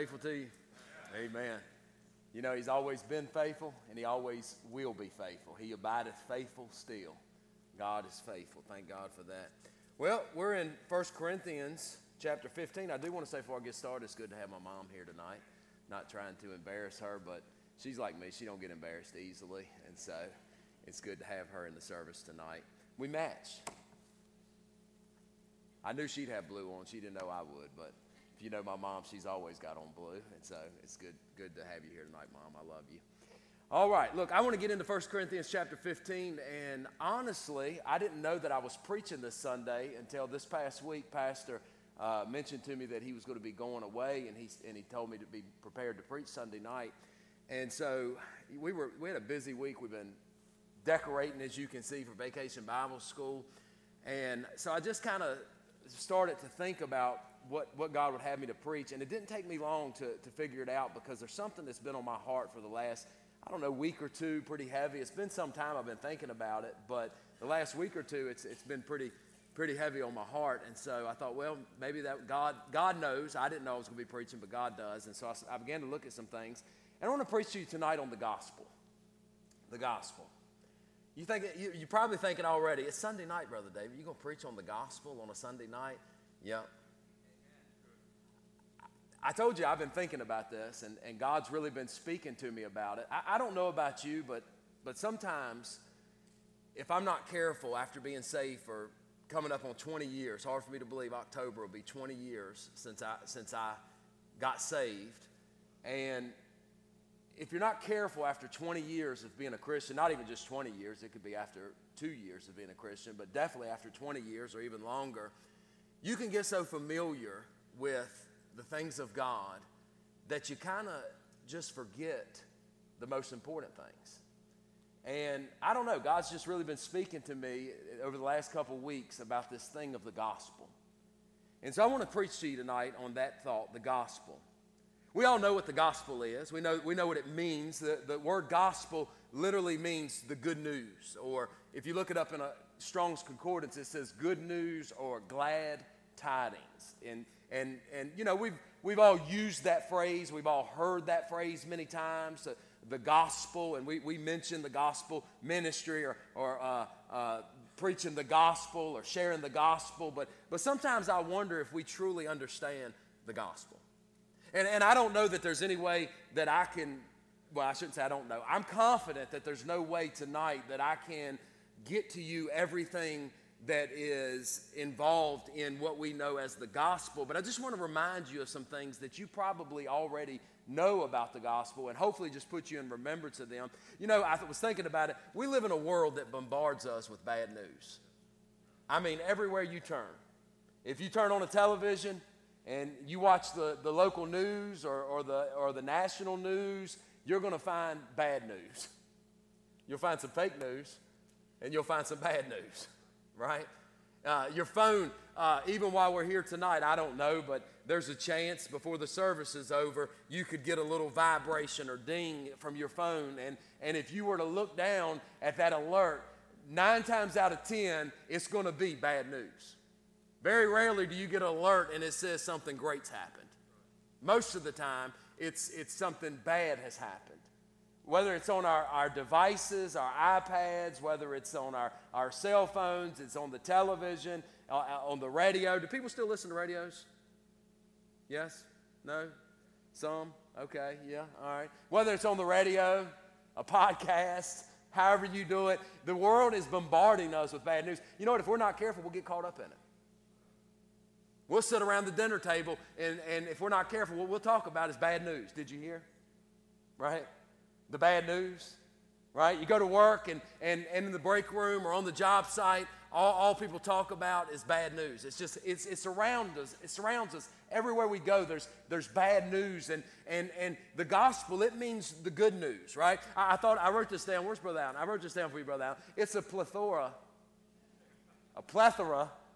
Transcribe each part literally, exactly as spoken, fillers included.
Faithful to you? Amen. You know, he's always been faithful, and he always will be faithful. He abideth faithful still. God is faithful. Thank God for that. Well, we're in First Corinthians chapter fifteen. I do want to say before I get started, it's good to have my mom here tonight. Not trying to embarrass her, but she's like me. She don't get embarrassed easily, and so it's good to have her in the service tonight. We match. I knew she'd have blue on. She didn't know I would, but if you know my mom, she's always got on blue, and so it's good good to have you here tonight, Mom. I love you. All right, look, I want to get into First Corinthians chapter fifteen, and honestly, I didn't know that I was preaching this Sunday until this past week. Pastor uh, mentioned to me that he was going to be going away, and he and he told me to be prepared to preach Sunday night. And so we were we had a busy week. We've been decorating, as you can see, for Vacation Bible School, and so I just kind of started to think about what, what God would have me to preach, and it didn't take me long to, to figure it out, because there's something that's been on my heart for the last, I don't know, week or two, pretty heavy. It's been some time I've been thinking about it, but the last week or two, it's it's been pretty pretty heavy on my heart, and so I thought, well, maybe that God God knows. I didn't know I was going to be preaching, but God does, and so I, I began to look at some things, and I want to preach to you tonight on the gospel. The gospel. You think you, you're probably thinking already, it's Sunday night, Brother David. You going to preach on the gospel on a Sunday night? Yep. I told you I've been thinking about this, and, and God's really been speaking to me about it. I, I don't know about you, but but sometimes if I'm not careful, after being saved for coming up on twenty years, hard for me to believe October will be twenty years since I since I got saved, and if you're not careful after twenty years of being a Christian, not even just twenty years, it could be after two years of being a Christian, but definitely after twenty years or even longer, you can get so familiar with the things of God that you kind of just forget the most important things. And I don't know, God's just really been speaking to me over the last couple of weeks about this thing of the gospel. And so I want to preach to you tonight on that thought, the gospel. We all know what the gospel is. We know, we know what it means. The, the word gospel literally means the good news. Or if you look it up in a Strong's Concordance, it says good news or glad tidings. And and and you know, we've we've all used that phrase. We've all heard that phrase many times. Uh, the gospel, and we we mention the gospel ministry or or uh, uh, preaching the gospel or sharing the gospel. But but sometimes I wonder if we truly understand the gospel. And and I don't know that there's any way that I can, well, I shouldn't say I don't know. I'm confident that there's no way tonight that I can get to you everything that is involved in what we know as the gospel. But I just want to remind you of some things that you probably already know about the gospel, and hopefully just put you in remembrance of them. You know, I was thinking about it. We live in a world that bombards us with bad news. I mean, everywhere you turn. If you turn on a television and you watch the, the local news or, or, the, or the national news, you're going to find bad news. You'll find some fake news, and you'll find some bad news, right? Uh, your phone, uh, even while we're here tonight, I don't know, but there's a chance before the service is over, you could get a little vibration or ding from your phone, and, and if you were to look down at that alert, nine times out of ten, it's going to be bad news. Very rarely do you get an alert and it says something great's happened. Most of the time, it's it's something bad has happened. Whether it's on our, our devices, our iPads, whether it's on our, our cell phones, it's on the television, uh, on the radio. Do people still listen to radios? Yes? No? Some? Okay, yeah, all right. Whether it's on the radio, a podcast, however you do it, the world is bombarding us with bad news. You know what? If we're not careful, we'll get caught up in it. We'll sit around the dinner table, and, and if we're not careful, what we'll talk about is bad news. Did you hear? Right? The bad news, right? You go to work, and, and, and in the break room or on the job site, all, all people talk about is bad news. It's just, it's, it's around us. It surrounds us. Everywhere we go, there's, there's bad news. And, and, and the gospel, it means the good news, right? I, I thought, I wrote this down. Where's Brother Allen? I wrote this down for you, Brother Allen. It's a plethora, a plethora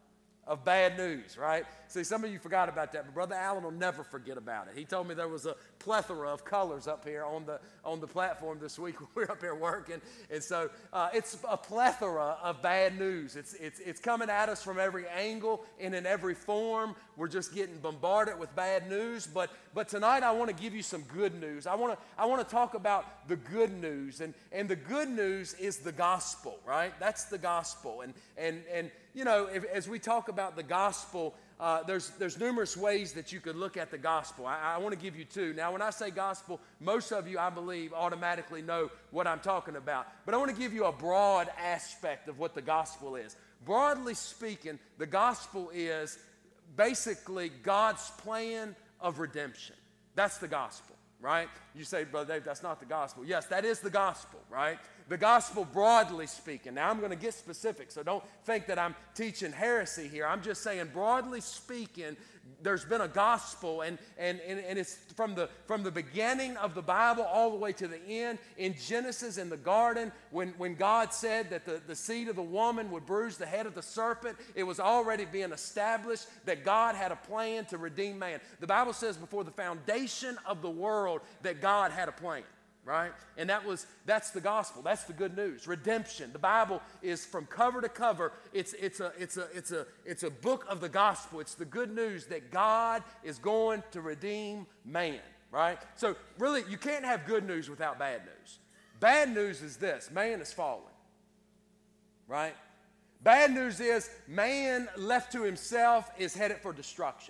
of bad news, right? See, some of you forgot about that, but Brother Allen will never forget about it. He told me there was a plethora of colors up here on the on the platform this week when we were up here working, and so uh, it's a plethora of bad news. It's it's it's coming at us from every angle and in every form. We're just getting bombarded with bad news. But but tonight I want to give you some good news. I want to I want to talk about the good news, and and the good news is the gospel, right? That's the gospel, and and and. You know, if, as we talk about the gospel, uh, there's, there's numerous ways that you could look at the gospel. I, I want to give you two. Now, when I say gospel, most of you, I believe, automatically know what I'm talking about. But I want to give you a broad aspect of what the gospel is. Broadly speaking, the gospel is basically God's plan of redemption. That's the gospel, right? You say, Brother Dave, that's not the gospel. Yes, that is the gospel, right? The gospel, broadly speaking. Now, I'm going to get specific, so don't think that I'm teaching heresy here. I'm just saying, broadly speaking, there's been a gospel, and, and, and, and it's from the, from the beginning of the Bible all the way to the end. In Genesis, in the garden, when, when God said that the, the seed of the woman would bruise the head of the serpent, it was already being established that God had a plan to redeem man. The Bible says before the foundation of the world that God had a plan. Right? And that was that's the gospel. That's the good news. Redemption. The Bible is from cover to cover. It's it's a it's a it's a it's a book of the gospel. It's the good news that God is going to redeem man, right? So really you can't have good news without bad news. Bad news is this: man is fallen. Right? Bad news is man left to himself is headed for destruction.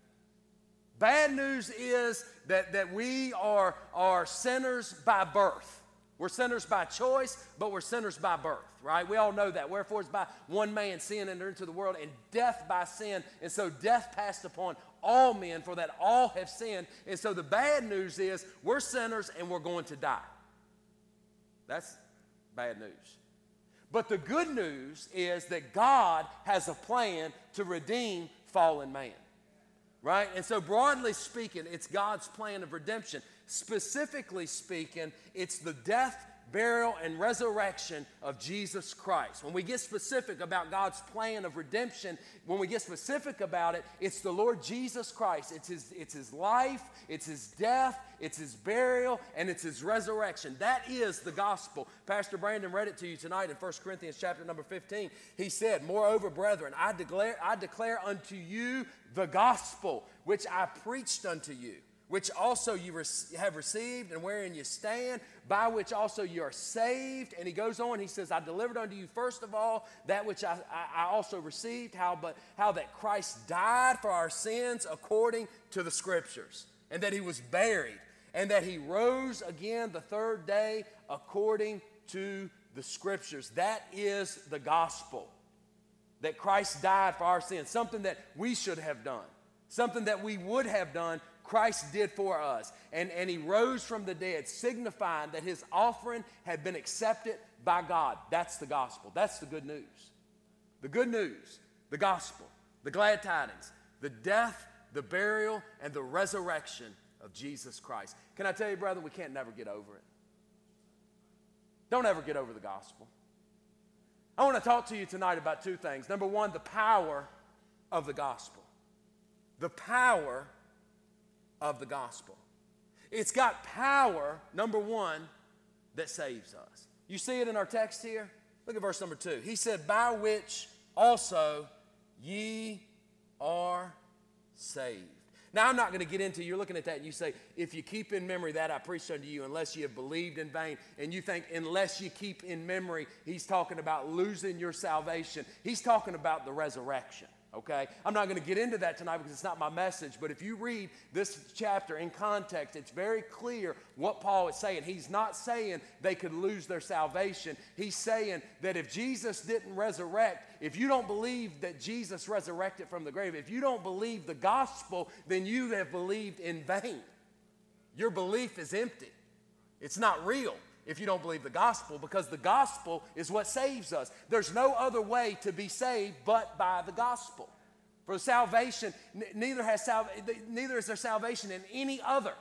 Bad news is that, that we are, are sinners by birth. We're sinners by choice, but we're sinners by birth, right? We all know that. Wherefore is by one man sin entered into the world, and death by sin. And so death passed upon all men, for that all have sinned. And so the bad news is we're sinners and we're going to die. That's bad news. But the good news is that God has a plan to redeem fallen man. Right? And so broadly speaking, it's God's plan of redemption. Specifically speaking, it's the death, burial, and resurrection of Jesus Christ. When we get specific about God's plan of redemption, when we get specific about it, it's the Lord Jesus Christ. It's his, it's his life, it's his death, it's his burial, and it's his resurrection. That is the gospel. Pastor Brandon read it to you tonight in First Corinthians chapter number fifteen. He said, moreover, brethren, I declare, I declare unto you the gospel which I preached unto you, which also you have received and wherein you stand, by which also you are saved. And he goes on, he says, I delivered unto you first of all that which I, I, I also received, how, but, how that Christ died for our sins according to the Scriptures, and that he was buried, and that he rose again the third day according to the Scriptures. That is the gospel, that Christ died for our sins, something that we should have done, something that we would have done, Christ did for us. And, and he rose from the dead, signifying that his offering had been accepted by God. That's the gospel. That's the good news. The good news, the gospel, the glad tidings, the death, the burial, and the resurrection of Jesus Christ. Can I tell you, brother, we can't never get over it. Don't ever get over the gospel. I want to talk to you tonight about two things. Number one, the power of the gospel. The power of the gospel. It's got power, number one, that saves us. You see it in our text here? Look at verse number two. He said, by which also ye are saved. Now, I'm not going to get into, you're looking at that and you say, if you keep in memory that I preached unto you, unless you have believed in vain, and you think unless you keep in memory, he's talking about losing your salvation. He's talking about the resurrection. Okay? I'm not going to get into that tonight because it's not my message, but if you read this chapter in context, it's very clear what Paul is saying. He's not saying they could lose their salvation. He's saying that if Jesus didn't resurrect, if you don't believe that Jesus resurrected from the grave, if you don't believe the gospel, then you have believed in vain. Your belief is empty. It's not real if you don't believe the gospel, because the gospel is what saves us. There's no other way to be saved but by the gospel. For salvation, neither has sal- neither is there salvation in any other.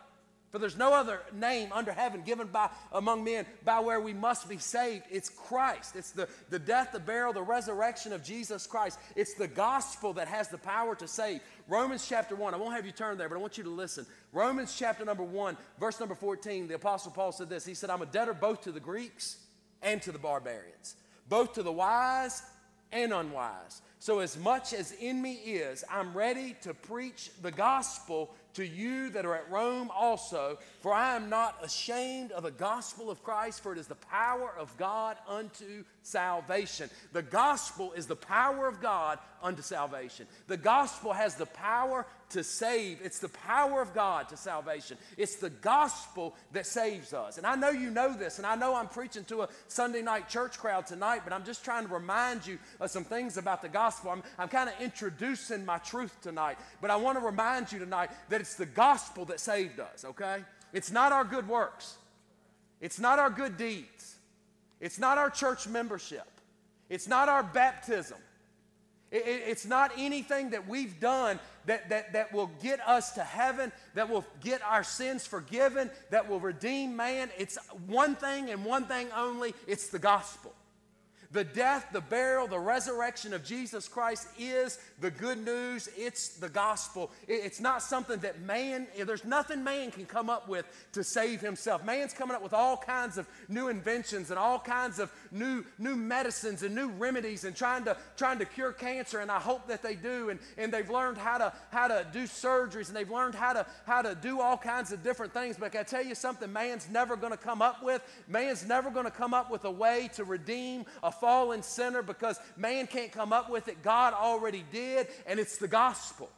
For there's no other name under heaven given by among men by where we must be saved. It's Christ. It's the, the death, the burial, the resurrection of Jesus Christ. It's the gospel that has the power to save. Romans chapter one, I won't have you turn there, but I want you to listen. Romans chapter number one, verse number fourteen, the Apostle Paul said this. He said, I'm a debtor both to the Greeks and to the barbarians, both to the wise and unwise. So as much as in me is, I'm ready to preach the gospel to you that are at Rome also, for I am not ashamed of the gospel of Christ, for it is the power of God unto salvation. The gospel is the power of God unto salvation. The gospel has the power to save. It's the power of God to salvation. It's the gospel that saves us. And I know you know this, and I know I'm preaching to a Sunday night church crowd tonight, but I'm just trying to remind you of some things about the gospel. I'm, I'm kind of introducing my truth tonight, but I want to remind you tonight that it's the gospel that saved us, okay? It's not our good works. It's not our good deeds. It's not our church membership. It's not our baptism. It, it, it's not anything that we've done that, that, that will get us to heaven, that will get our sins forgiven, that will redeem man. It's one thing and one thing only. It's the gospel. The death, the burial, the resurrection of Jesus Christ is the good news. It's the gospel. It's not something that man, there's nothing man can come up with to save himself. Man's coming up with all kinds of new inventions and all kinds of new, new medicines and new remedies and trying to, trying to cure cancer, and I hope that they do. And, and they've learned how to, how to do surgeries, and they've learned how to, how to do all kinds of different things. But can I tell you something man's never going to come up with? Man's never going to come up with a way to redeem a fallen sinner, because man can't come up with it. God already did, and it's the gospel.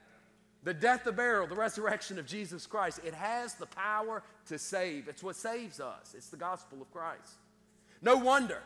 The death, the burial, the resurrection of Jesus Christ. It has the power to save. It's what saves us. It's the gospel of Christ. No wonder.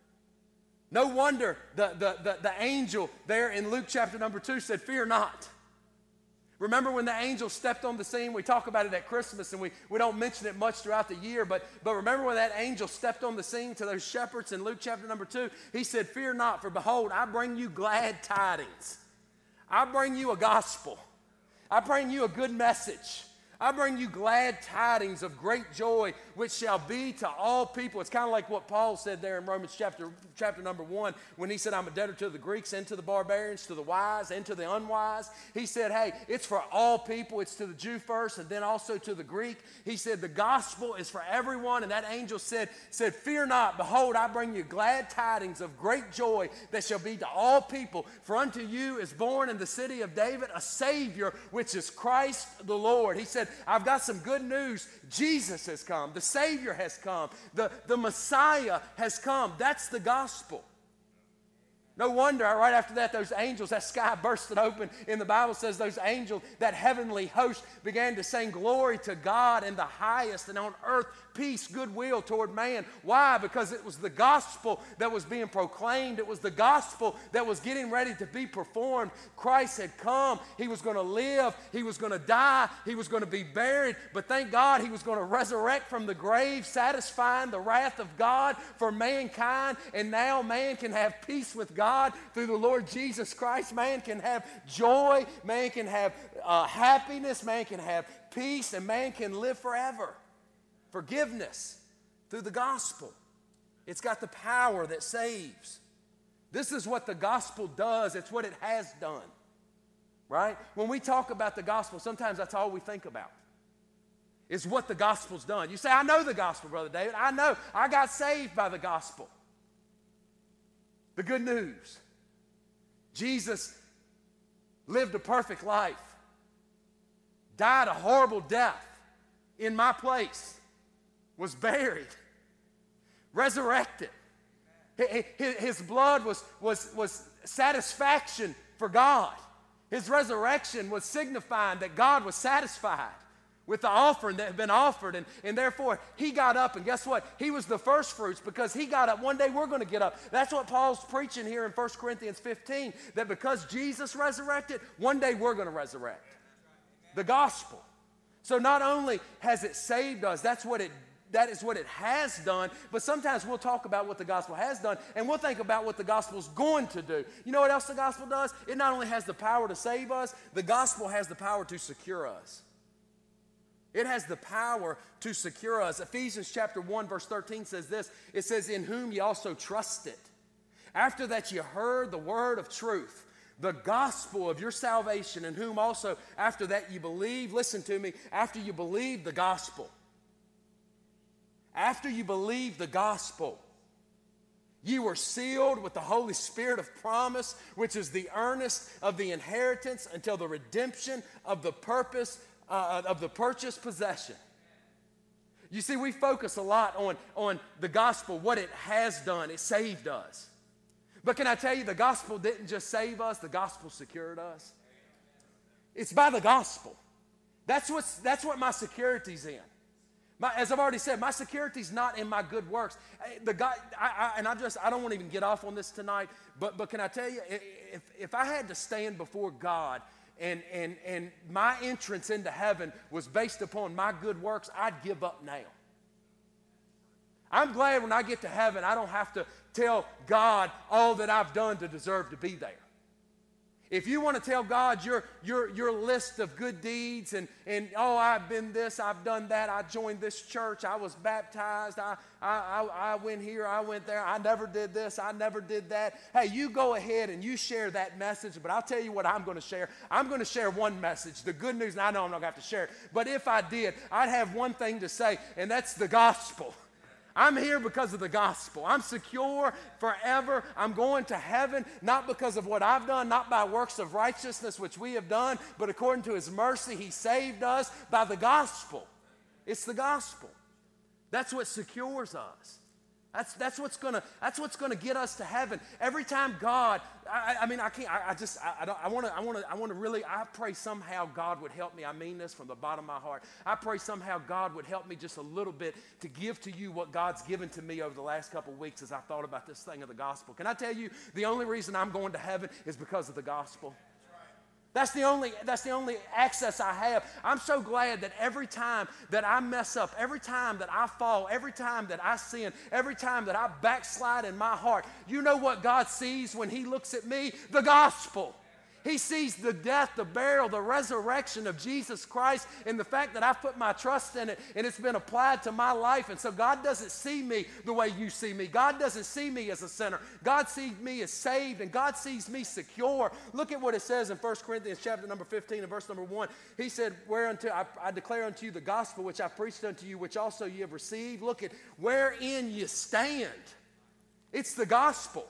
No wonder the, the, the, the angel there in Luke chapter number two said, fear not. Remember when the angel stepped on the scene? We talk about it at Christmas, and we, we don't mention it much throughout the year, but, but remember when that angel stepped on the scene to those shepherds in Luke chapter number two? He said, fear not, for behold, I bring you glad tidings. I bring you a gospel. I bring you a good message. I bring you glad tidings of great joy, which shall be to all people. It's kind of like what Paul said there in Romans chapter, chapter number one, when he said, I'm a debtor to the Greeks and to the barbarians, to the wise and to the unwise. He said, hey, it's for all people. It's to the Jew first and then also to the Greek. He said, the gospel is for everyone. And that angel said, said, fear not, behold, I bring you glad tidings of great joy that shall be to all people. For unto you is born in the city of David a Savior, which is Christ the Lord. He said, I've got some good news. Jesus has come. The Savior has come. The, the Messiah has come. That's the gospel. No wonder, right after that, those angels, that sky bursted open. In the Bible says those angels, that heavenly host, began to sing glory to God in the highest, and on earth peace, goodwill toward man. Why? Because it was the gospel that was being proclaimed. It was the gospel that was getting ready to be performed. Christ had come. He was going to live. He was going to die. He was going to be buried. But thank God he was going to resurrect from the grave, satisfying the wrath of God for mankind. And now man can have peace with God through the Lord Jesus Christ. Man can have joy. Man can have uh, happiness. Man can have peace. And man can live forever. Forgiveness through the gospel. It's got the power that saves. This is what the gospel does. It's what it has done. Right? When we talk about the gospel, sometimes that's all we think about, is what the gospel's done. You say, I know the gospel, Brother David. I know. I got saved by the gospel. The good news. Jesus lived a perfect life. Died a horrible death in my place. Was buried, resurrected. His blood was, was, was satisfaction for God. His resurrection was signifying that God was satisfied with the offering that had been offered. And, and therefore, he got up, and guess what? He was the first fruits, because he got up. One day we're going to get up. That's what Paul's preaching here in First Corinthians fifteen, that because Jesus resurrected, one day we're going to resurrect. The gospel. So not only has it saved us, that's what it That is what it has done, but sometimes we'll talk about what the gospel has done, and we'll think about what the gospel is going to do. You know what else the gospel does? It not only has the power to save us, the gospel has the power to secure us. It has the power to secure us. Ephesians chapter one, verse thirteen says this. It says, in whom ye also trusted. After that you heard the word of truth, the gospel of your salvation, in whom also after that you believe. Listen to me. After you believe the gospel. After you believe the gospel. You were sealed with the Holy Spirit of promise, which is the earnest of the inheritance until the redemption of the purpose uh, of the purchased possession. You see, we focus a lot on, on the gospel, what it has done. It saved us. But can I tell you, the gospel didn't just save us, the gospel secured us. It's by the gospel. That's, what's, that's what my security's in. My, as I've already said, my security's not in my good works. The God, I, I, and I just, I don't want to even get off on this tonight, but, but can I tell you, if, if I had to stand before God and, and, and my entrance into heaven was based upon my good works, I'd give up now. I'm glad when I get to heaven, I don't have to tell God all that I've done to deserve to be there. If you want to tell God your, your, your list of good deeds and, and, oh, I've been this, I've done that, I joined this church, I was baptized, I, I, I, I went here, I went there, I never did this, I never did that. Hey, you go ahead and you share that message, but I'll tell you what I'm going to share. I'm going to share one message, the good news, and I know I'm not going to have to share it, but if I did, I'd have one thing to say, and that's the gospel. I'm here because of the gospel. I'm secure forever. I'm going to heaven, not because of what I've done, not by works of righteousness which we have done, but according to his mercy, he saved us by the gospel. It's the gospel. That's what secures us. That's, that's what's gonna that's what's gonna get us to heaven. Every time God, I, I mean, I can't. I, I just, I, I don't. I want to. I want to. I want to really. I pray somehow God would help me. I mean this from the bottom of my heart. I pray somehow God would help me just a little bit to give to you what God's given to me over the last couple of weeks as I thought about this thing of the gospel. Can I tell you the only reason I'm going to heaven is because of the gospel? That's the only, that's the only access I have. I'm so glad that every time that I mess up, every time that I fall, every time that I sin, every time that I backslide in my heart, you know what God sees when he looks at me? The gospel. He sees the death, the burial, the resurrection of Jesus Christ, and the fact that I've put my trust in it and it's been applied to my life. And so God doesn't see me the way you see me. God doesn't see me as a sinner. God sees me as saved, and God sees me secure. Look at what it says in First Corinthians chapter number fifteen and verse number one. He said, whereunto I, I declare unto you the gospel which I preached unto you, which also ye have received. Look at wherein you stand. It's the gospel.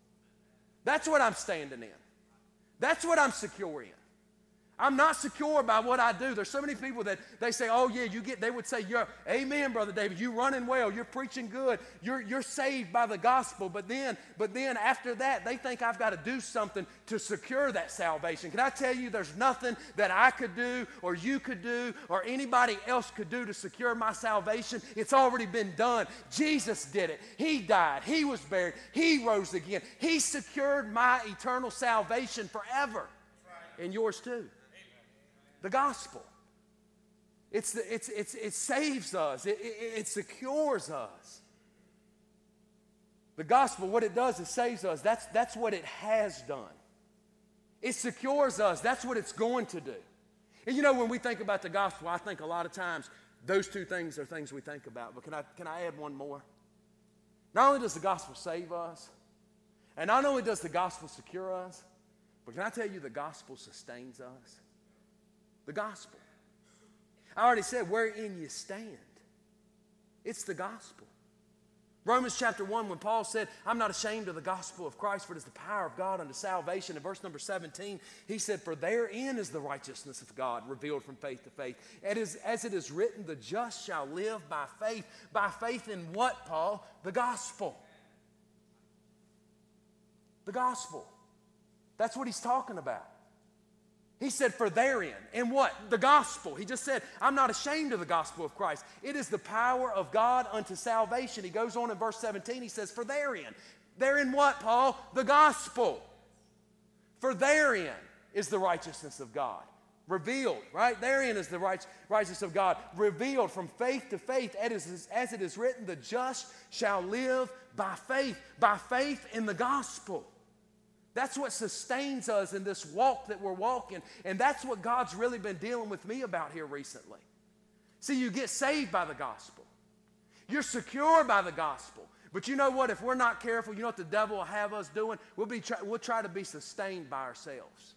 That's what I'm standing in. That's what I'm secure in. I'm not secure by what I do. There's so many people that they say, oh yeah, you get, they would say, you're, amen, Brother David, you're running well, you're preaching good, you're, you're saved by the gospel. But then, but then after that, they think I've got to do something to secure that salvation. Can I tell you, there's nothing that I could do or you could do or anybody else could do to secure my salvation. It's already been done. Jesus did it. He died. He was buried. He rose again. He secured my eternal salvation forever. And yours too. The gospel. It's the, it's, it's, it saves us. It, it, it secures us. The gospel, what it does, it saves us. That's, that's what it has done. It secures us. That's what it's going to do. And you know, when we think about the gospel, I think a lot of times those two things are things we think about. But can I, can I add one more? Not only does the gospel save us, and not only does the gospel secure us, but can I tell you the gospel sustains us? The gospel. I already said wherein you stand. It's the gospel. Romans chapter one, when Paul said, I'm not ashamed of the gospel of Christ, for it is the power of God unto salvation. In verse number seventeen, he said, for therein is the righteousness of God revealed from faith to faith. It is, as it is written, the just shall live by faith. By faith in what, Paul? The gospel. The gospel. That's what he's talking about. He said, for therein. And what? The gospel. He just said, I'm not ashamed of the gospel of Christ. It is the power of God unto salvation. He goes on in verse seventeen, he says, for therein. Therein what, Paul? The gospel. For therein is the righteousness of God. Revealed, right? Therein is the right, righteousness of God. Revealed from faith to faith. As, as it is written, the just shall live by faith. By faith in the gospel. That's what sustains us in this walk that we're walking. And that's what God's really been dealing with me about here recently. See, you get saved by the gospel. You're secure by the gospel. But you know what? If we're not careful, you know what the devil will have us doing? We'll, be try, we'll try to be sustained by ourselves.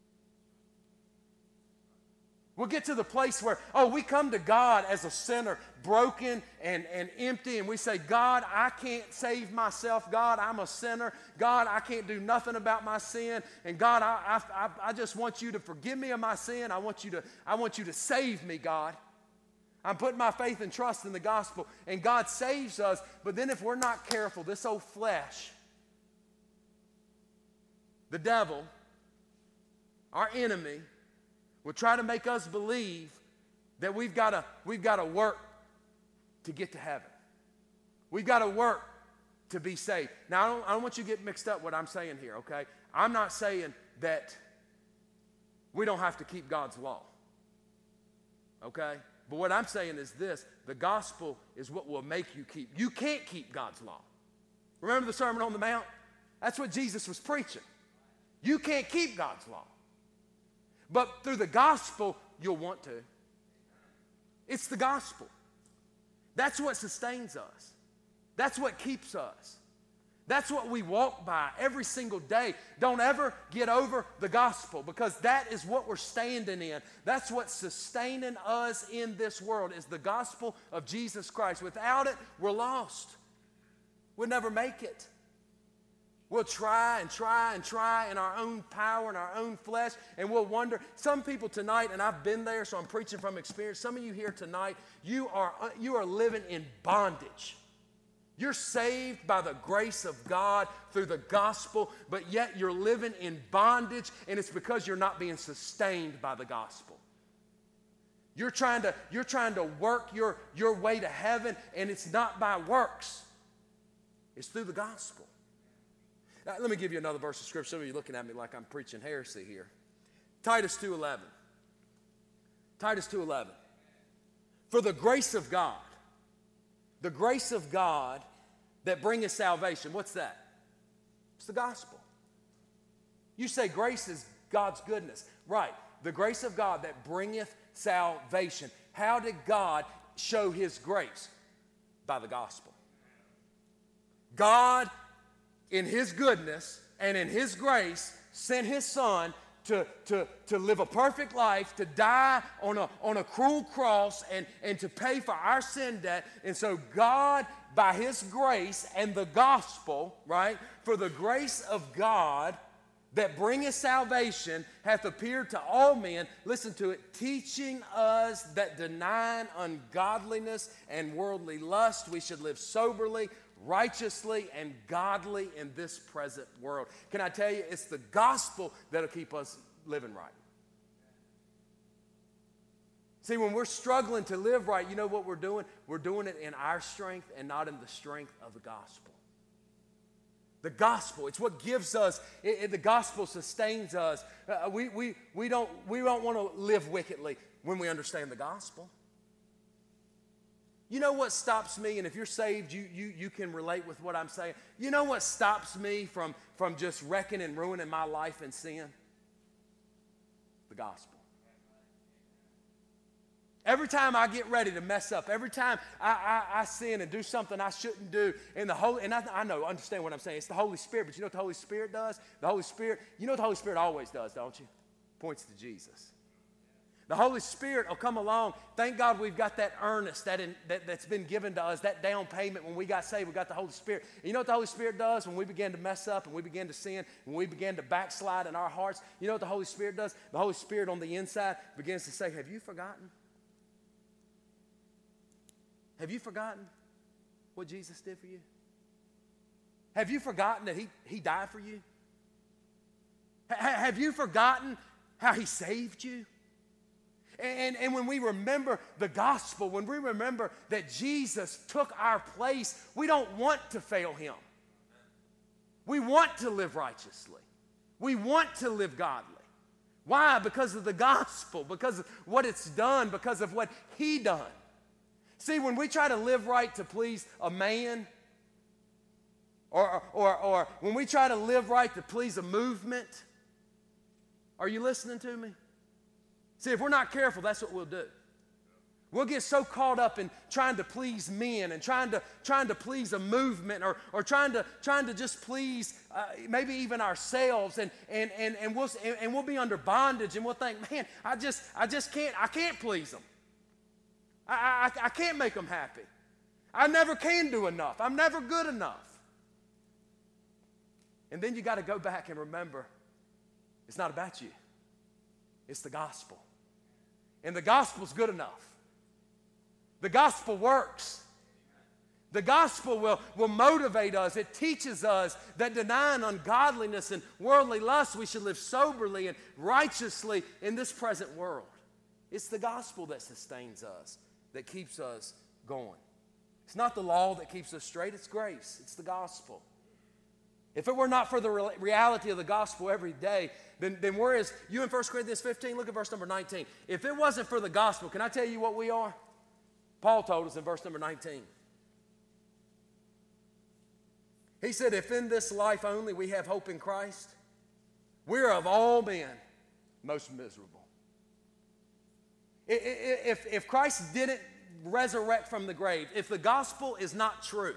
We'll get to the place where, oh, we come to God as a sinner, broken and, and empty, and we say, God, I can't save myself. God, I'm a sinner. God, I can't do nothing about my sin. And God, I, I, I just want you to forgive me of my sin. I want you to, I want you to save me, God. I'm putting my faith and trust in the gospel, and God saves us. But then if we're not careful, this old flesh, the devil, our enemy, will try to make us believe that we've got to we've got to work to get to heaven. We've got to work to be saved. Now, I don't, I don't want you to get mixed up what I'm saying here, okay? I'm not saying that we don't have to keep God's law, okay? But what I'm saying is this: the gospel is what will make you keep. You can't keep God's law. Remember the Sermon on the Mount? That's what Jesus was preaching. You can't keep God's law. But through the gospel, you'll want to. It's the gospel. That's what sustains us. That's what keeps us. That's what we walk by every single day. Don't ever get over the gospel, because that is what we're standing in. That's what's sustaining us in this world, is the gospel of Jesus Christ. Without it, we're lost. We'll never make it. We'll try and try and try in our own power and our own flesh, and we'll wonder. Some people tonight, and I've been there, so I'm preaching from experience. Some of you here tonight, you are, you are living in bondage. You're saved by the grace of God through the gospel, but yet you're living in bondage, and it's because you're not being sustained by the gospel. You're trying to, you're trying to work your, your way to heaven, and it's not by works. It's through the gospel. Now, let me give you another verse of Scripture. Some of you are looking at me like I'm preaching heresy here. Titus two eleven. Titus two eleven. For the grace of God, the grace of God that bringeth salvation. What's that? It's the gospel. You say grace is God's goodness. Right. The grace of God that bringeth salvation. How did God show His grace? By the gospel. God, in His goodness and in His grace, sent His Son to, to, to live a perfect life, to die on a, on a cruel cross, and, and to pay for our sin debt. And so God, by His grace and the gospel, right, for the grace of God that bringeth salvation hath appeared to all men, listen to it, teaching us that denying ungodliness and worldly lust, we should live soberly, righteously, and godly in this present world. Can I tell you, it's the gospel that'll keep us living right. See, when we're struggling to live right, you know what we're doing? We're doing it in our strength and not in the strength of the gospel. The gospel, it's what gives us, it, it, the gospel sustains us. Uh, we, we, we don't, we don't want to live wickedly when we understand the gospel. You know what stops me, and if you're saved, you, you, you can relate with what I'm saying. You know what stops me from, from just wrecking and ruining my life in sin? The gospel. Every time I get ready to mess up, every time I, I, I sin and do something I shouldn't do, and the Holy, and I, I know, understand what I'm saying. It's the Holy Spirit, but you know what the Holy Spirit does? The Holy Spirit, you know what the Holy Spirit always does, don't you? Points to Jesus. The Holy Spirit will come along. Thank God we've got that earnest that, in, that, that's been given to us, that down payment when we got saved. We got the Holy Spirit. And you know what the Holy Spirit does when we begin to mess up and we begin to sin, when we begin to backslide in our hearts? You know what the Holy Spirit does? The Holy Spirit on the inside begins to say, have you forgotten? Have you forgotten what Jesus did for you? Have you forgotten that He, he died for you? H- have you forgotten how He saved you? And, and when we remember the gospel, when we remember that Jesus took our place, we don't want to fail Him. We want to live righteously. We want to live godly. Why? Because of the gospel, because of what it's done, because of what He done. See, when we try to live right to please a man, or, or, or when we try to live right to please a movement, are you listening to me? See, if we're not careful, that's what we'll do. We'll get so caught up in trying to please men and trying to trying to please a movement or or trying to trying to just please uh, maybe even ourselves and and and and we'll and we'll be under bondage and we'll think, man, I just I just can't I can't please them. I I, I can't make them happy. I never can do enough. I'm never good enough. And then you got to go back and remember, it's not about you. It's the gospel. And the gospel's good enough. The gospel works. The gospel will, will motivate us. It teaches us that denying ungodliness and worldly lust, we should live soberly and righteously in this present world. It's the gospel that sustains us, that keeps us going. It's not the law that keeps us straight, it's grace. It's the gospel. If it were not for the re- reality of the gospel every day, then, then where is you in First Corinthians fifteen? Look at verse number nineteen. If it wasn't for the gospel, can I tell you what we are? Paul told us in verse number nineteen. He said, if in this life only we have hope in Christ, we're of all men most miserable. If, if Christ didn't resurrect from the grave, if the gospel is not true,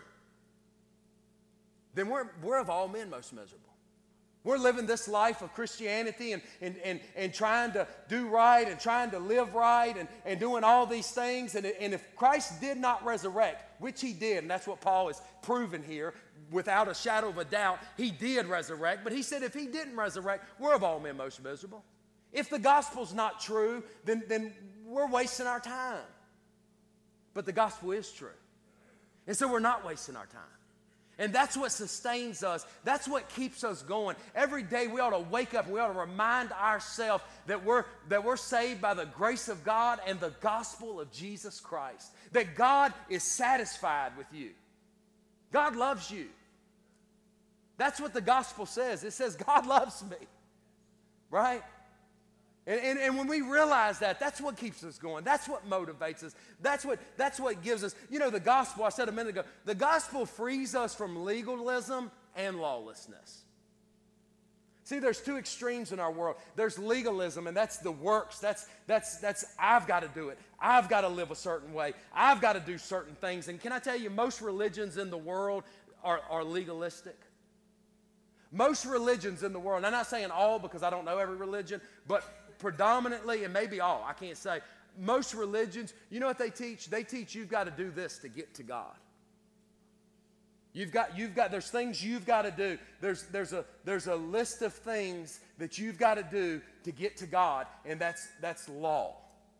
then we're, we're of all men most miserable. We're living this life of Christianity and, and, and, and trying to do right and trying to live right and, and doing all these things. And, and if Christ did not resurrect, which he did, and that's what Paul is proven here, without a shadow of a doubt, he did resurrect. But he said if he didn't resurrect, we're of all men most miserable. If the gospel's not true, then, then we're wasting our time. But the gospel is true. And so we're not wasting our time. And that's what sustains us. That's what keeps us going. Every day we ought to wake up and we ought to remind ourselves that we're, that we're saved by the grace of God and the gospel of Jesus Christ. That God is satisfied with you. God loves you. That's what the gospel says. It says God loves me. Right? And, and, and when we realize that, that's what keeps us going. That's what motivates us. That's what, that's what gives us, you know, the gospel, I said a minute ago, the gospel frees us from legalism and lawlessness. See, there's two extremes in our world. There's legalism, and that's the works. That's, that's, that's I've got to do it. I've got to live a certain way. I've got to do certain things. And can I tell you, most religions in the world are, are legalistic. Most religions in the world, and I'm not saying all because I don't know every religion, but predominantly, and maybe all, I can't say, most religions, you know what they teach? They teach you've got to do this to get to God. You've got, you've got, there's things you've got to do. There's, there's, a, there's a list of things that you've got to do to get to God, and that's, that's law.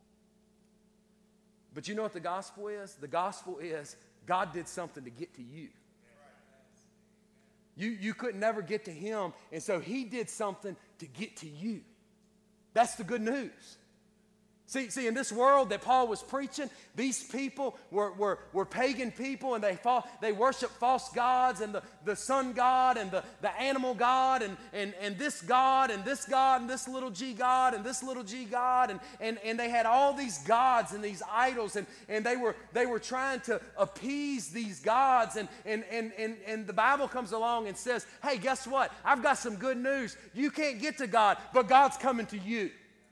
But you know what the gospel is? The gospel is God did something to get to you. You, you could never get to him, and so he did something to get to you. That's the good news. See, see, in this world that Paul was preaching, these people were, were, were pagan people, and they fall, they worship false gods, and the, the sun god, and the, the animal god, and, and, and this god, and this god, and this little g god, and this little g god, and, and, and they had all these gods and these idols, and, and they were they were trying to appease these gods, and, and, and, and, and the Bible comes along and says, hey, guess what? I've got some good news. You can't get to God, but God's coming to you.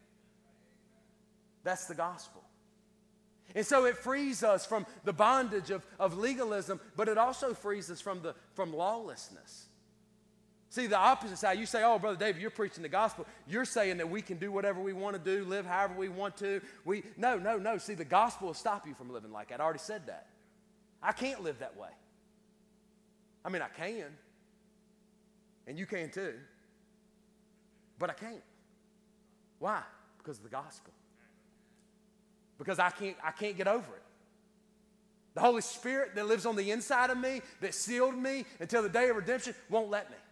That's the gospel. And so it frees us from the bondage of, of legalism, but it also frees us from, the, from lawlessness. See, the opposite side, you say, oh, Brother David, you're preaching the gospel. You're saying that we can do whatever we want to do, live however we want to. We No, no, no. See, the gospel will stop you from living like that. I already said that. I can't live that way. I mean, I can, and you can too, but I can't. Why? Because of the gospel. Because I can't, I can't get over it. The Holy Spirit that lives on the inside of me, that sealed me until the day of redemption, won't let me.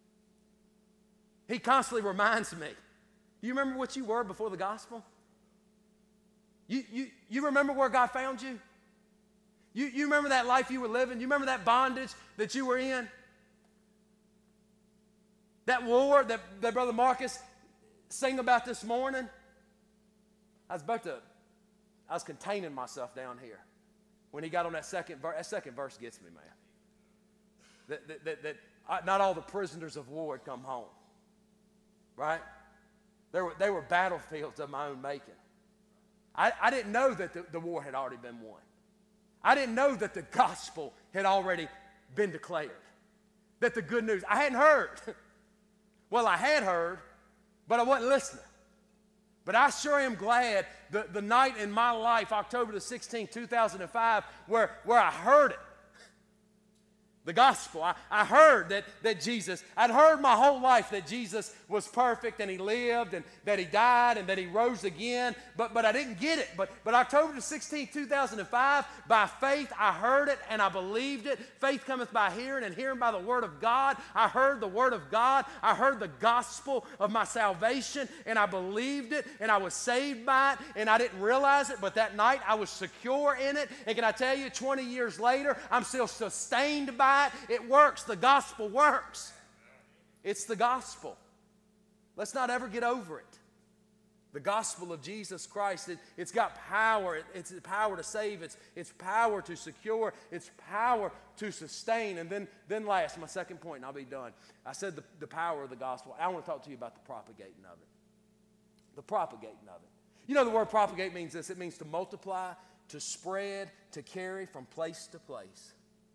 He constantly reminds me. Do you remember what you were before the gospel? You, you, you remember where God found you? You, you remember that life you were living? You remember that bondage that you were in? That war that, that Brother Marcus sang about this morning? I was about to... I was containing myself down here when he got on that second verse. That second verse gets me, man. That, that, that, that I, not all the prisoners of war had come home, right? They were, they were battlefields of my own making. I, I didn't know that the, the war had already been won. I didn't know that the gospel had already been declared. That the good news, I hadn't heard. Well, I had heard, but I wasn't listening. But I sure am glad the, the night in my life, October the sixteenth, two thousand five, where, where I heard it. The gospel. I, I heard that, that Jesus, I'd heard my whole life that Jesus was perfect and he lived and that he died and that he rose again, but, but I didn't get it. But, but October the sixteenth, two thousand five, by faith I heard it and I believed it. Faith cometh by hearing and hearing by the word of God. I heard the word of God. I heard the gospel of my salvation and I believed it and I was saved by it and I didn't realize it, but that night I was secure in it. And can I tell you, twenty years later, I'm still sustained by it. It works. The gospel works. It's the gospel. Let's not ever get over it. The gospel of Jesus Christ, it, it's got power. It, it's power to save. It's, it's power to secure. It's power to sustain. And then, then last, my second point, and I'll be done. I said the, the power of the gospel. I want to talk to you about the propagating of it. The propagating of it. You know the word propagate means this. It means to multiply, to spread, to carry from place to place.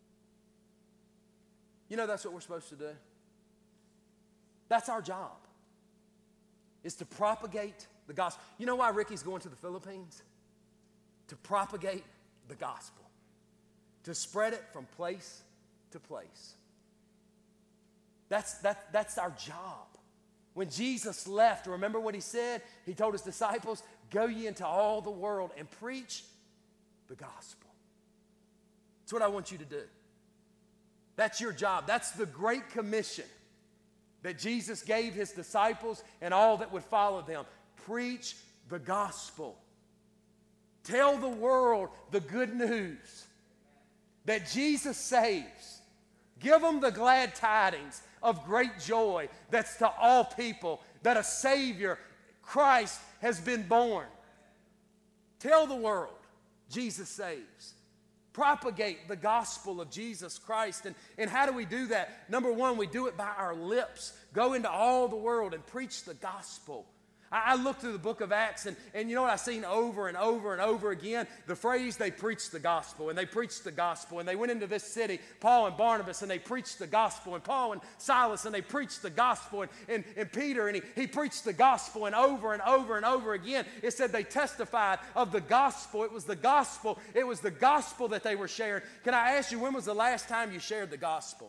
You know that's what we're supposed to do? That's our job, is to propagate the gospel. You know why Ricky's going to the Philippines? To propagate the gospel, to spread it from place to place. That's, that, that's our job. When Jesus left, remember what he said? He told his disciples, go ye into all the world and preach the gospel. That's what I want you to do. That's your job. That's the Great Commission that Jesus gave his disciples and all that would follow them. Preach the gospel. Tell the world the good news that Jesus saves. Give them the glad tidings of great joy that's to all people, that a Savior, Christ, has been born. Tell the world Jesus saves. Propagate the gospel of Jesus Christ. And, and how do we do that? Number one, we do it by our lips. Go into all the world and preach the gospel. I, I look through the book of Acts, and, and you know what I've seen over and over and over again? The phrase, they preached the gospel, and they preached the gospel, and they went into this city, Paul and Barnabas, and they preached the gospel, and Paul and Silas, and they preached the gospel, and, and, and Peter, and he, he preached the gospel, and over and over and over again, it said they testified of the gospel. It was the gospel. It was the gospel that they were sharing. Can I ask you, when was the last time you shared the gospel?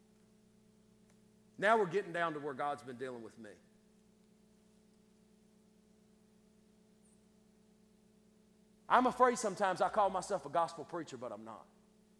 Now we're getting down to where God's been dealing with me. I'm afraid sometimes I call myself a gospel preacher, but I'm not.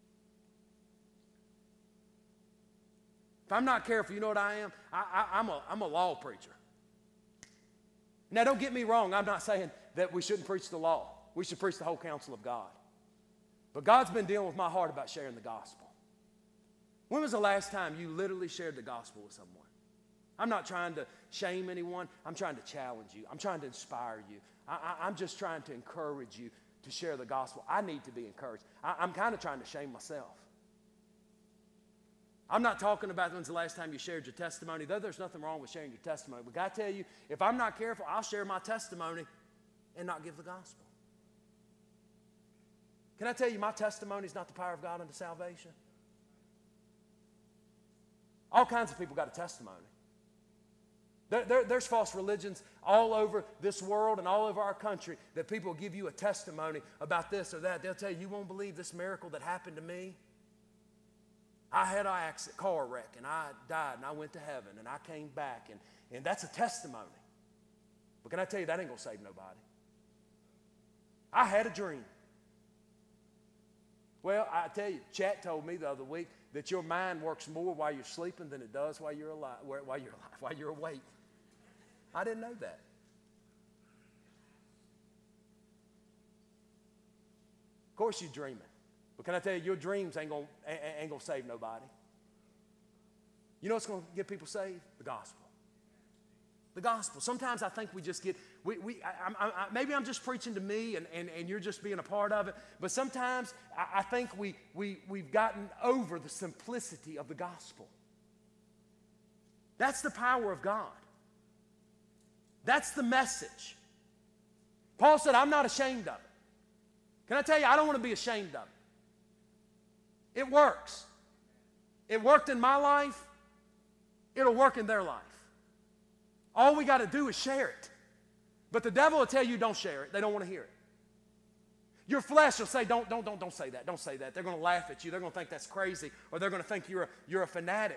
If I'm not careful, you know what I am? I, I, I'm, a, I'm a law preacher. Now, don't get me wrong. I'm not saying that we shouldn't preach the law. We should preach the whole counsel of God. But God's been dealing with my heart about sharing the gospel. When was the last time you literally shared the gospel with someone? I'm not trying to shame anyone. I'm trying to challenge you. I'm trying to inspire you. I, I, I'm just trying to encourage you to share the gospel. I need to be encouraged. I, I'm kind of trying to shame myself. I'm not talking about when's the last time you shared your testimony, though there's nothing wrong with sharing your testimony. But I tell you, if I'm not careful, I'll share my testimony and not give the gospel. Can I tell you, my testimony is not the power of God unto salvation? All kinds of people got a testimony. There, there, there's false religions all over this world and all over our country that people give you a testimony about this or that. They'll tell you, you won't believe this miracle that happened to me. I had an accident, car wreck, and I died, and I went to heaven, and I came back, and, and that's a testimony. But can I tell you, that ain't going to save nobody. I had a dream. Well, I tell you, Chat told me the other week that your mind works more while you're sleeping than it does while you're alive, while you're alive, while you're awake. I didn't know that. Of course you're dreaming. But can I tell you, your dreams ain't going ain't gonna save nobody. You know what's going to get people saved? The gospel. The gospel. Sometimes I think we just get, we, we, I, I, I, maybe I'm just preaching to me and, and, and you're just being a part of it, but sometimes I, I think we, we, we've gotten over the simplicity of the gospel. That's the power of God. That's the message. Paul said, I'm not ashamed of it. Can I tell you, I don't want to be ashamed of it. It works. It worked in my life. It'll work in their life. All we got to do is share it. But the devil will tell you don't share it. They don't want to hear it. Your flesh will say, don't, don't, don't, don't say that. Don't say that. They're going to laugh at you. They're going to think that's crazy. Or they're going to think you're a, you're a fanatic.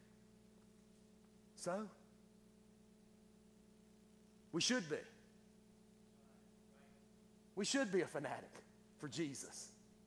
So, we should be. We should be a fanatic for Jesus.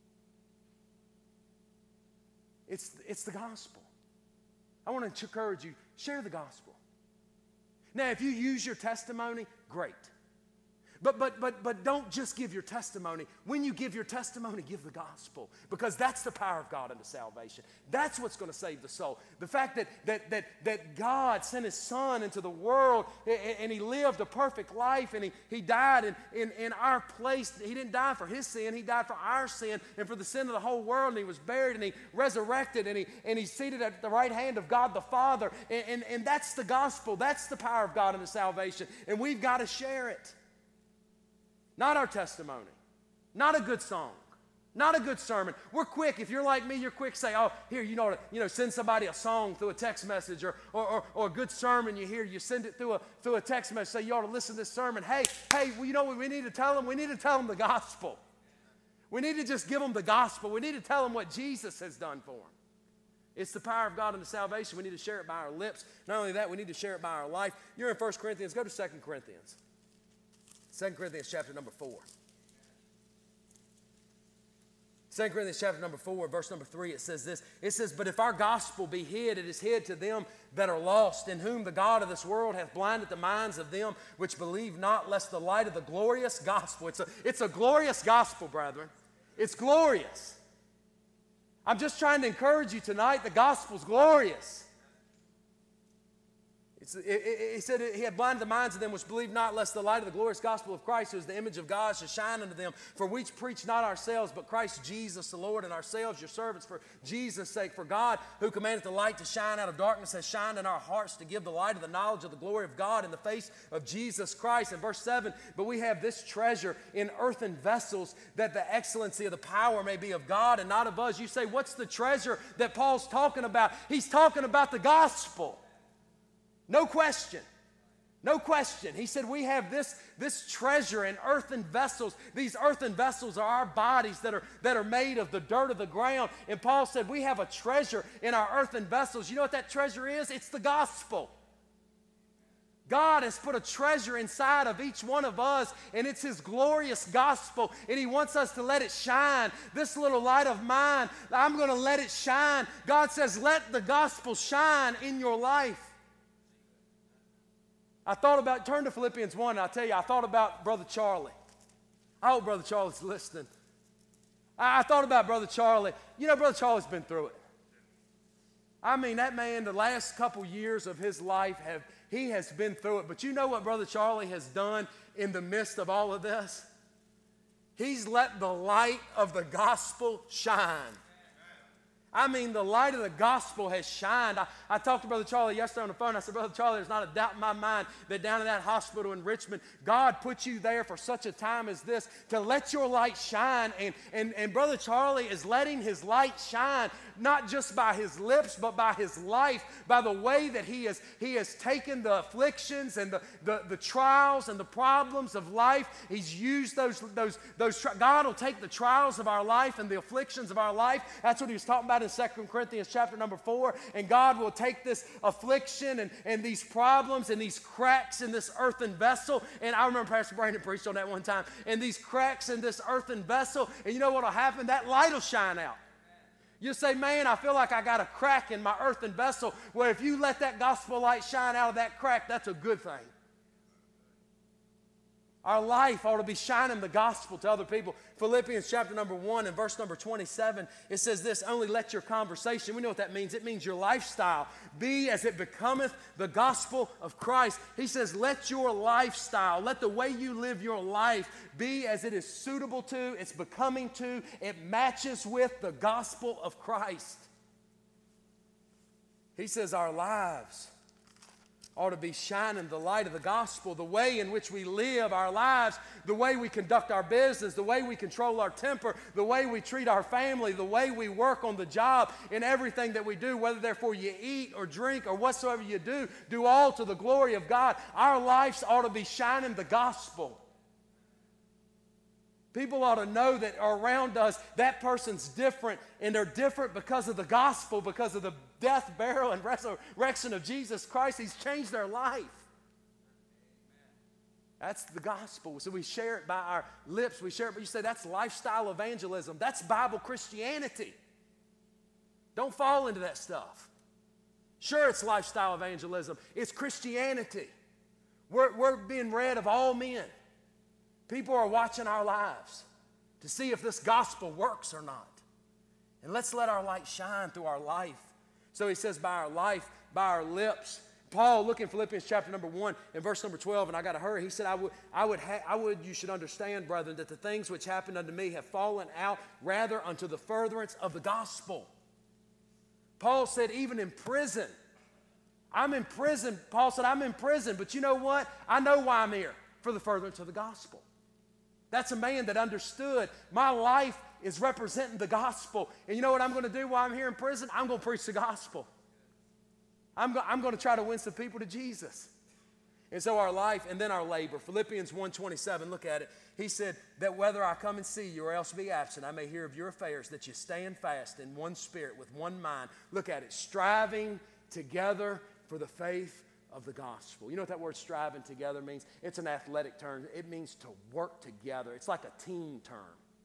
It's, it's the gospel. I want to encourage you, share the gospel. Now, if you use your testimony, great. But, but, but, but don't just give your testimony. When you give your testimony, give the gospel. Because that's the power of God unto salvation. That's what's going to save the soul. The fact that, that, that, that God sent His Son into the world and, and He lived a perfect life and He, he died in, in, in our place. He didn't die for His sin. He died for our sin and for the sin of the whole world. And He was buried and He resurrected and, he, and He's seated at the right hand of God the Father. And, and, and that's the gospel. That's the power of God unto salvation. And we've got to share it. Not our testimony. Not a good song. Not a good sermon. We're quick. If you're like me, you're quick to say, oh, here, you know, you know, send somebody a song through a text message or, or, or, or a good sermon you hear. You send it through a, through a text message. Say, you ought to listen to this sermon. Hey, hey, well, you know what we need to tell them? We need to tell them the gospel. We need to just give them the gospel. We need to tell them what Jesus has done for them. It's the power of God unto salvation. We need to share it by our lips. Not only that, we need to share it by our life. You're in First Corinthians. Go to Second Corinthians. Second Corinthians chapter number four. Second Corinthians chapter number four, verse number three, it says this. It says, but if our gospel be hid, it is hid to them that are lost, in whom the God of this world hath blinded the minds of them which believe not, lest the light of the glorious gospel. It's a, it's a glorious gospel, brethren. It's glorious. I'm just trying to encourage you tonight. The gospel's glorious. It's, it, it, he said he had blinded the minds of them which believe not, lest the light of the glorious gospel of Christ, who is the image of God, should shine unto them. For we preach not ourselves, but Christ Jesus the Lord, and ourselves your servants for Jesus' sake. For God, who commandeth the light to shine out of darkness, has shined in our hearts to give the light of the knowledge of the glory of God in the face of Jesus Christ. And verse seven, but we have this treasure in earthen vessels, that the excellency of the power may be of God and not of us. You say, what's the treasure that Paul's talking about? He's talking about the gospel. No question. No question. He said we have this, this treasure in earthen vessels. These earthen vessels are our bodies that are, that are made of the dirt of the ground. And Paul said we have a treasure in our earthen vessels. You know what that treasure is? It's the gospel. God has put a treasure inside of each one of us, and it's His glorious gospel, and He wants us to let it shine. This little light of mine, I'm going to let it shine. God says, let the gospel shine in your life. I thought about, turn to Philippians one, and I'll tell you, I thought about Brother Charlie. I hope Brother Charlie's listening. I, I thought about Brother Charlie. You know, Brother Charlie's been through it. I mean, that man, the last couple years of his life, have he has been through it. But you know what Brother Charlie has done in the midst of all of this? He's let the light of the gospel shine. I mean, the light of the gospel has shined. I, I talked to Brother Charlie yesterday on the phone. I said, Brother Charlie, there's not a doubt in my mind that down in that hospital in Richmond, God put you there for such a time as this to let your light shine. And, and, and Brother Charlie is letting his light shine, not just by his lips, but by his life, by the way that he has, he has taken the afflictions and the, the, the trials and the problems of life. He's used those, those, those, tri- God will take the trials of our life and the afflictions of our life. That's what he was talking about in Second Corinthians chapter number four. And God will take this affliction and, and these problems and these cracks in this earthen vessel. And I remember Pastor Brandon preached on that one time. And these cracks in this earthen vessel. And you know what will happen? That light will shine out. You say, man, I feel like I got a crack in my earthen vessel. Well, if you let that gospel light shine out of that crack, that's a good thing. Our life ought to be shining the gospel to other people. Philippians chapter number one and verse number twenty-seven, it says this, only let your conversation, we know what that means. It means your lifestyle be as it becometh the gospel of Christ. He says, let your lifestyle, let the way you live your life be as it is suitable to, it's becoming to, it matches with the gospel of Christ. He says our lives ought to be shining the light of the gospel, the way in which we live our lives, the way we conduct our business, the way we control our temper, the way we treat our family, the way we work on the job, in everything that we do, whether therefore you eat or drink or whatsoever you do, do all to the glory of God. Our lives ought to be shining the gospel. People ought to know that around us, that person's different, and they're different because of the gospel, because of the death, burial, and resurrection of Jesus Christ. He's changed their life. That's the gospel. So we share it by our lips. We share it, but you say that's lifestyle evangelism. That's Bible Christianity. Don't fall into that stuff. Sure, it's lifestyle evangelism. It's Christianity. We're, we're being read of all men. People are watching our lives to see if this gospel works or not. And let's let our light shine through our life. So he says by our life, by our lips. Paul, look in Philippians chapter number one and verse number twelve, and I got to hurry. He said, I would, I would, ha- I would, you should understand, brethren, that the things which happened unto me have fallen out rather unto the furtherance of the gospel. Paul said, even in prison, I'm in prison. Paul said, I'm in prison, but you know what? I know why I'm here, for the furtherance of the gospel. That's a man that understood my life is representing the gospel. And you know what I'm going to do while I'm here in prison? I'm going to preach the gospel. I'm, go- I'm going to try to win some people to Jesus. And so our life and then our labor. Philippians one twenty-seven, look at it. He said that whether I come and see you or else be absent, I may hear of your affairs, that you stand fast in one spirit with one mind. Look at it. Striving together for the faith of the gospel. You know what that word striving together means? It's an athletic term. It means to work together. It's like a team term.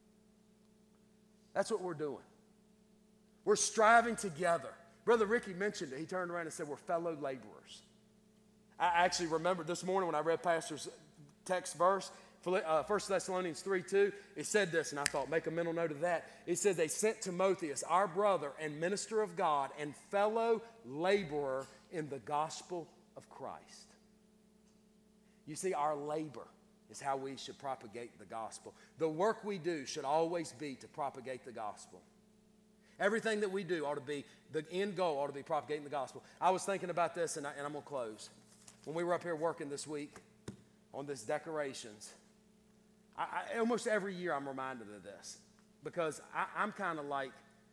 That's what we're doing. We're striving together. Brother Ricky mentioned it. He turned around and said we're fellow laborers. I actually remember this morning when I read Pastor's text verse, uh, First Thessalonians three two, it said this, and I thought, make a mental note of that. It says, they sent Timotheus, our brother and minister of God and fellow laborer in the gospel of Christ. You see, our labor is how we should propagate the gospel. The work we do should always be to propagate the gospel. Everything that we do ought to be, the end goal ought to be propagating the gospel. I was thinking about this, and, I, and I'm going to close. When we were up here working this week on this decorations, I, I, almost every year I'm reminded of this because I, I'm kind of like,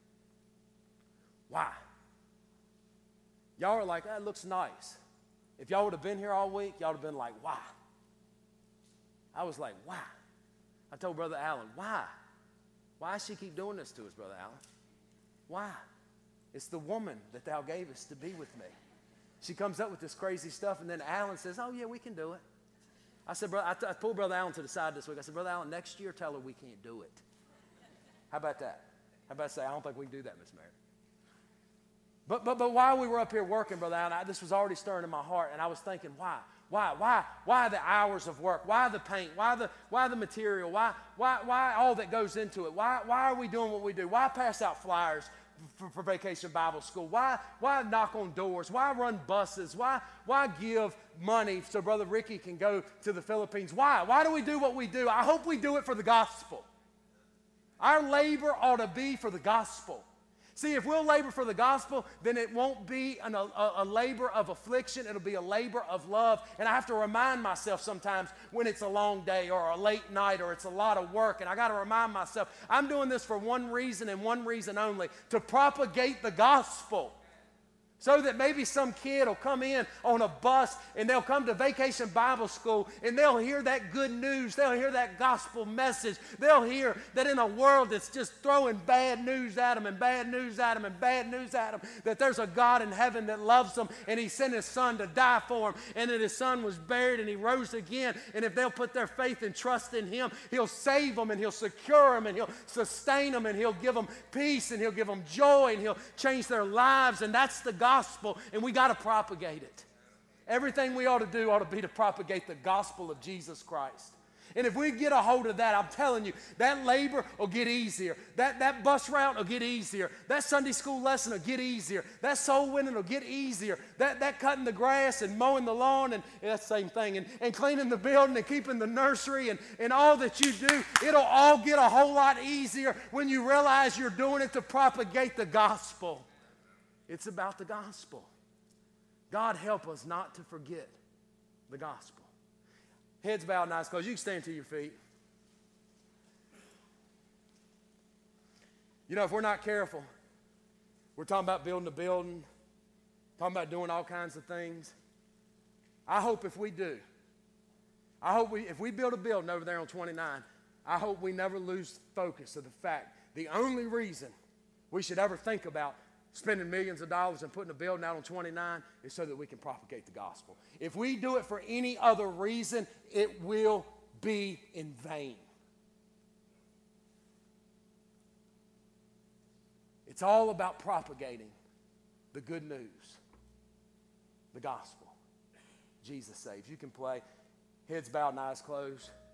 why? Y'all are like, that looks nice. If y'all would have been here all week, y'all would have been like, why? I was like, why? I told Brother Allen, why? Why does she keep doing this to us, Brother Allen? Why? It's the woman that thou gavest to be with me. She comes up with this crazy stuff, and then Allen says, oh, yeah, we can do it. I said, brother, I, t- I pulled Brother Allen to the side this week. I said, Brother Allen, next year tell her we can't do it. How about that? How about I say, I don't think we can do that, Miss Mary. But, but, but while we were up here working, Brother Allen, I, this was already stirring in my heart, and I was thinking, why? Why? Why? Why the hours of work? Why the paint? Why the, why the material? Why, why, why all that goes into it? Why, why are we doing what we do? Why pass out flyers for, for Vacation Bible School? Why, why knock on doors? Why run buses? Why, why give money so Brother Ricky can go to the Philippines? Why? Why do we do what we do? I hope we do it for the gospel. Our labor ought to be for the gospel. See, if we'll labor for the gospel, then it won't be an, a, a labor of affliction. It'll be a labor of love. And I have to remind myself sometimes when it's a long day or a late night or it's a lot of work. And I got to remind myself, I'm doing this for one reason and one reason only, to propagate the gospel. So that maybe some kid will come in on a bus and they'll come to Vacation Bible School and they'll hear that good news. They'll hear that gospel message. They'll hear that in a world that's just throwing bad news at them and bad news at them and bad news at them, that there's a God in heaven that loves them and He sent His Son to die for them, and that His Son was buried and He rose again. And if they'll put their faith and trust in Him, He'll save them and He'll secure them and He'll sustain them and He'll give them peace and He'll give them joy and He'll change their lives. And that's the gospel. Gospel, and we got to propagate it. Everything we ought to do ought to be to propagate the gospel of Jesus Christ. And if we get a hold of that, I'm telling you, that labor will get easier. That, that bus route will get easier. That Sunday school lesson will get easier. That soul winning will get easier. That, that cutting the grass and mowing the lawn, and yeah, that's the same thing, and, and cleaning the building and keeping the nursery and, and all that you do, it'll all get a whole lot easier when you realize you're doing it to propagate the gospel. It's about the gospel. God help us not to forget the gospel. Heads bowed and eyes closed. You can stand to your feet. You know, if we're not careful, we're talking about building a building, talking about doing all kinds of things. I hope if we do, I hope we, if we build a building over there on twenty-nine, I hope we never lose focus of the fact the only reason we should ever think about spending millions of dollars and putting a building out on twenty-nine is so that we can propagate the gospel. If we do it for any other reason, it will be in vain. It's all about propagating the good news, the gospel. Jesus saves. You can play heads bowed and eyes closed.